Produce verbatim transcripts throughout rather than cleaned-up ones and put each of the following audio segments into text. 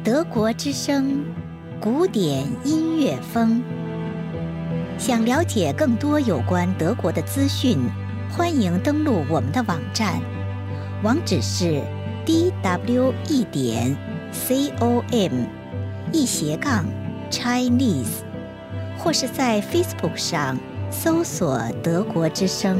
德国之声，古典音乐风。想了解更多有关德国的资讯，欢迎登录我们的网站，网址是 d w e 点 com 一斜杠 Chinese， 或是在 Facebook 上搜索德国之声。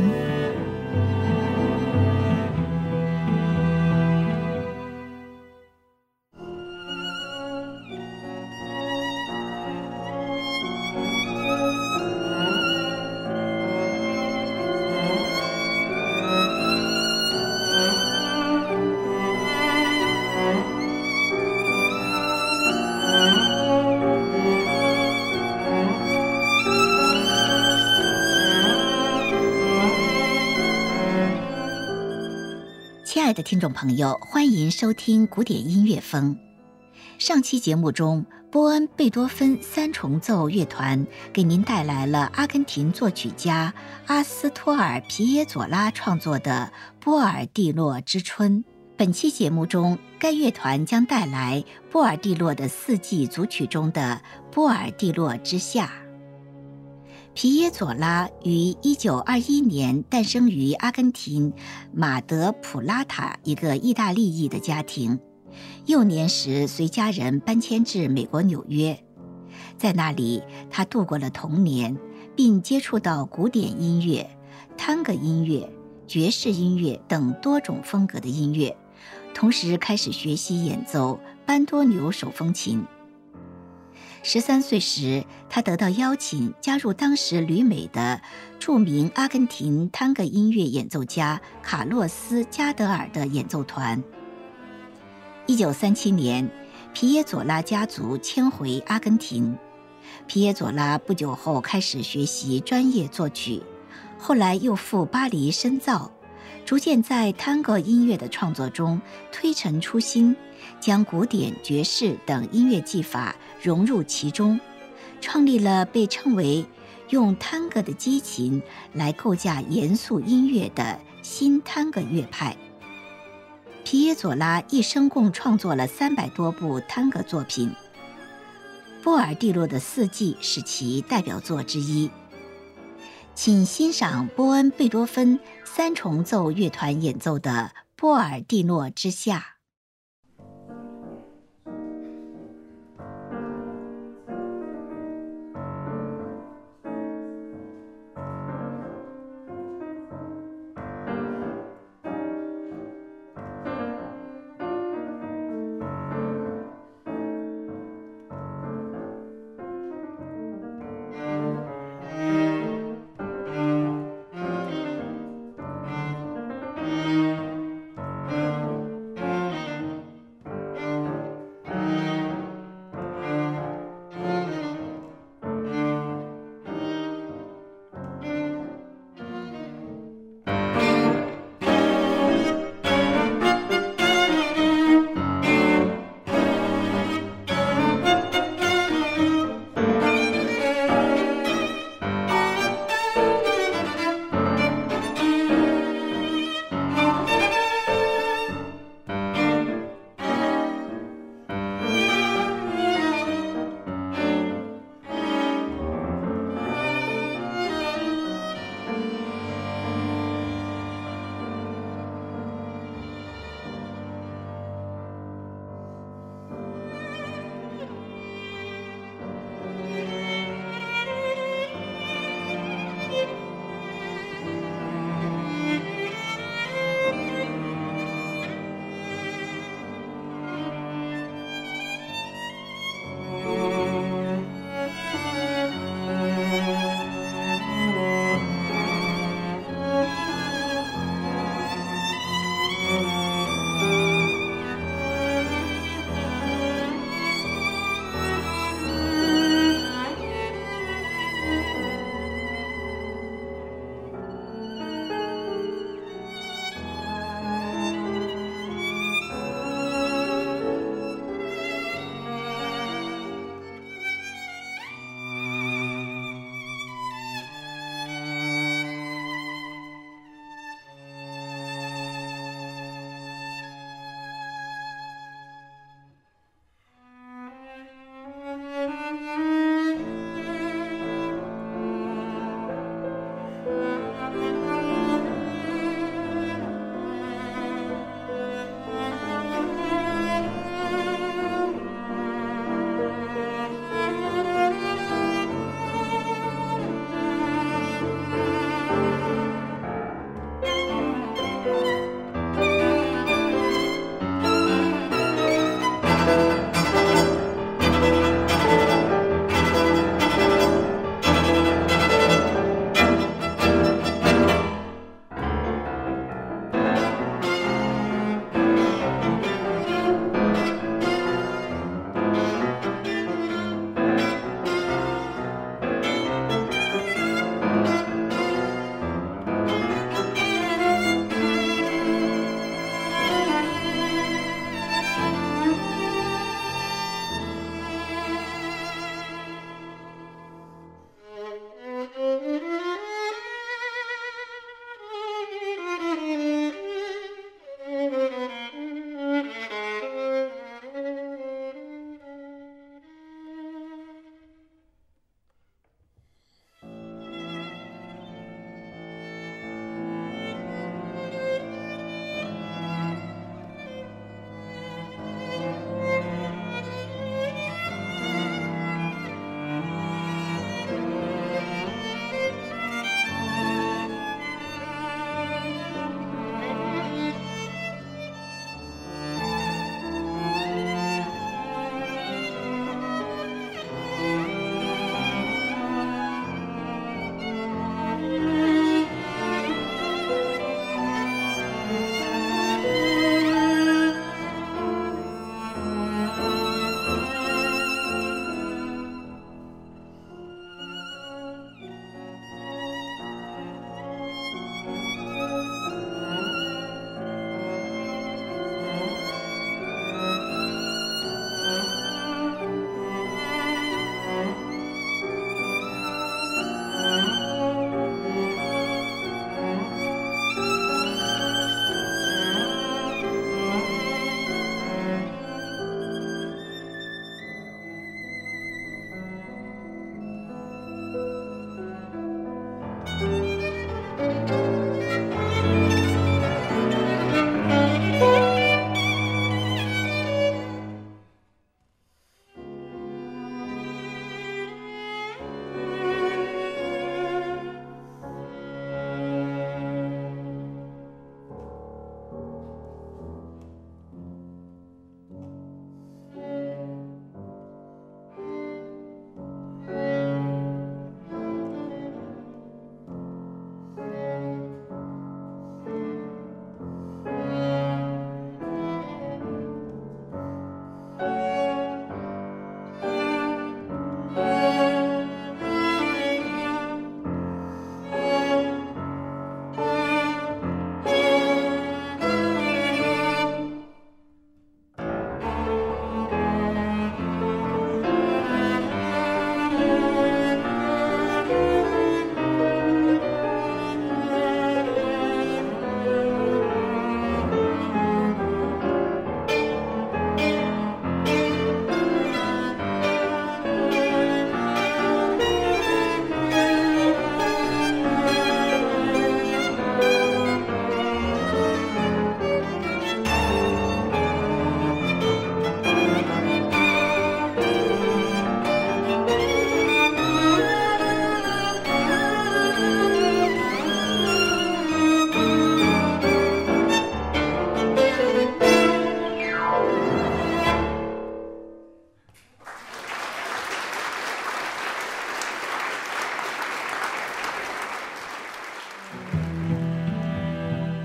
亲爱的听众朋友，欢迎收听古典音乐风。上期节目中，波恩贝多芬三重奏乐团给您带来了阿根廷作曲家阿斯托尔皮耶佐拉创作的《波尔蒂洛之春》。本期节目中，该乐团将带来波尔蒂洛的四季组曲中的《波尔蒂洛之夏》。皮耶佐拉于一九二一年诞生于阿根廷马德普拉塔一个意大利裔的家庭，幼年时随家人搬迁至美国纽约，在那里他度过了童年，并接触到古典音乐、探戈音乐、爵士音乐等多种风格的音乐，同时开始学习演奏班多纽手风琴。十三岁时，他得到邀请加入当时旅美的著名阿根廷探戈音乐演奏家卡洛斯·加德尔的演奏团。一九三七年，皮耶佐拉家族迁回阿根廷。皮耶佐拉不久后开始学习专业作曲，后来又赴巴黎深造，逐渐在探戈音乐的创作中推陈出新，将古典、爵士等音乐技法融入其中，创立了被称为用探戈的激情来构架严肃音乐的新探戈乐派。皮耶佐拉一生共创作了三百多部探戈作品，波尔蒂洛的四季是其代表作之一。请欣赏波恩贝多芬三重奏乐团演奏的《波尔蒂诺之夏》。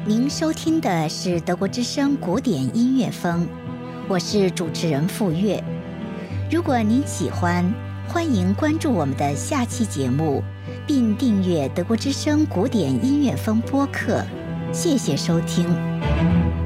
您收听的是德国之声古典音乐风，我是主持人傅月。如果您喜欢，欢迎关注我们的下期节目，并订阅德国之声古典音乐风播客。谢谢收听。